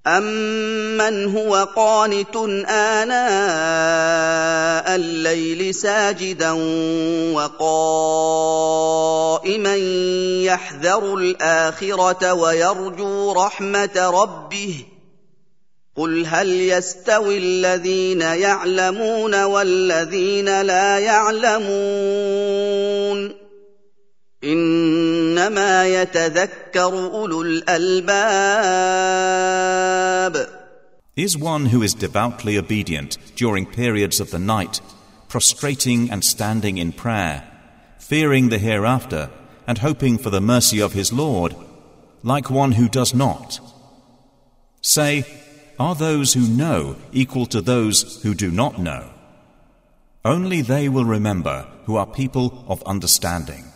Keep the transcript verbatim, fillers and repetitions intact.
أَمَّنْ هُوَ قَانِتٌ آنَاءَ اللَّيْلِ سَاجِدًا وَقَائِمًا يَحْذَرُ الْآخِرَةَ وَيَرْجُو رَحْمَةَ رَبِّهِ قُلْ هَلْ يَسْتَوِي الَّذِينَ يَعْلَمُونَ وَالَّذِينَ لَا يَعْلَمُونَ إِنَّمَا يَتَذَكَّرُ أُولُو الْأَلْبَابِ. Is one who is devoutly obedient during periods of the night, prostrating and standing in prayer, fearing the hereafter and hoping for the mercy of his Lord, like one who does not? Say, are those who know equal to those who do not know? Only they will remember who are people of understanding.